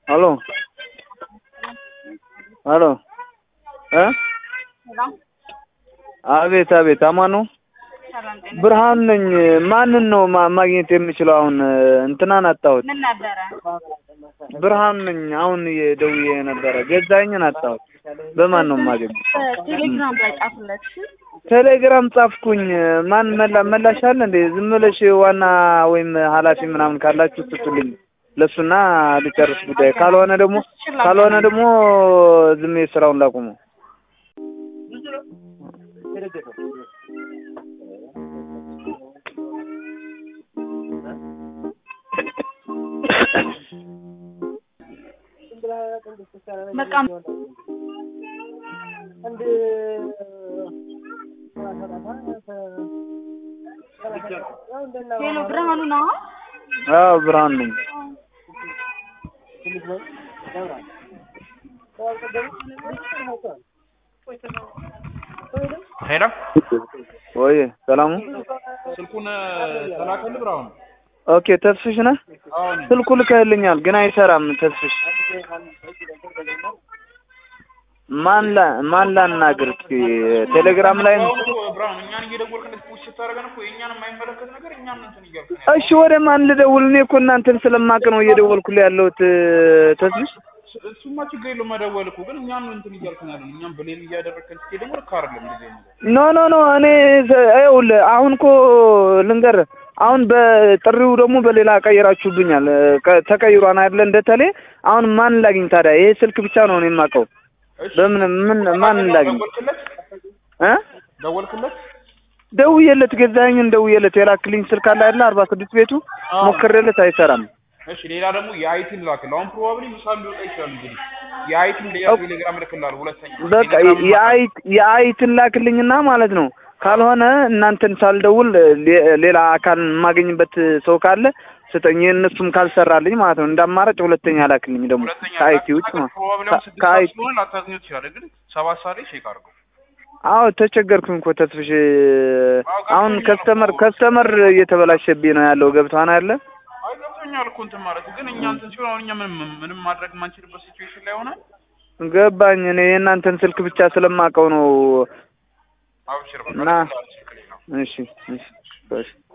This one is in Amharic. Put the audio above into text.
Aló. Aló. አቤት አቤት አማኑ ብርሃን ነኝ ማንን ነው ማግኘት የምችለው አሁን እንትናን አጣሁት ምን ነበር ብርሃን ነኝ አሁን የደውዬ ነበር ገዛኸኝን አጣሁት በማን ነው ማገኘው ቴሌግራም ላይ ጻፍለት ቴሌግራም ጻፍኩኝ ማን መላሽ አለ እንዴ ዝም ብለሽ ዋና ወይም ኃላፊ ምናምን ካላችሁ ስትሉኝ ለሱና ልጨርስ ጉዳይ ካልሆነ ደግሞ ዝም የስራውን ላቁሙ መቃም እንደ ሄሎ ብርሃኑ ነው አዎ ብርሃኑ ነኝ ሄሎ ወይ ሰላሙ ስልኩን ተላከል ብራውን ኦኬ ተስፍሽ ነህ ስልኩ ልከልኛል ግን አይሰራም ተስፍሽ ማን ላናግር ቴሌግራም ላይ ብራውን እኛን እየደወልክ ፑሽ ታረጋን እኮ የኛን የማይመለከት ነገር እኛን እንትን ይገርኩኝ እሺ ወደ ማን ልደውል እኔ እኮ እናንተን ስለማቅ ነው እየደወልኩልህ ያለሁት ተስፍሽ እሱማ ችግር የለውም መደወል እኮ ግን እኛን እንትን ይገርኩኝ ያለው እኛን በሌል እያደረከን እስኪ ደግሞ ልክ አይደለም እንደዚህ ነው ኖ እኔ አይውል አሁን እኮ ልንገር አሁን በጥሪው ደግሞ በሌላ ቀይራችሁብኛል ተቀይሯን አይደለ እንደተለ አሁን ማን ላግኝ ታዲያ ይሄ ስልክ ብቻ ነው እኔ የማውቀው በምን ማን ላግኝ ደውዬለት ገዛኸኝን ደውዬለት የላክልኝ ስልክ አለ አይደል 46 ቤቱ ሞክሬለት አይሰራም እሺ ሌላ ደግሞ የአይቲን ላክል አሁን ፕሮባብሊ ምሳል ሊወጣ ይችላል እንግዲህ የአይቲን ቴሌግራም ልክልሃል ሁለተኛ በቃ የአይቲን ላክልኝና ማለት ነው ካልሆነ እናንተን ሳልደውል ሌላ አካል ማገኝበት ሰው ካለ ስጠኝ እነሱም ካልሰራልኝ ማለት ነው እንዳማራጭ ሁለተኛ ላክልኝ ደግሞ ከአይቲ ውጭ ከአይቲ ላታገኙት ይችላል ግን 7 ሰዓት ላይ ቼክ አድርገው አዎ ተቸገርኩኝ እኮ ተስፍሽ አሁን ከስተመር እየተበላሸብኝ ነው ያለው ገብቷና ያለ አይገብኛል እኮ እንትን ማለት ግን እኛ እንትን ሲሆን አሁን እኛ ምንም ማድረግ ማንችልበት ሲቹዌሽን ላይ ሆነ ገባኝ እኔ የእናንተን ስልክ ብቻ ስለማውቀው ነው አብሽር በቃ እሺ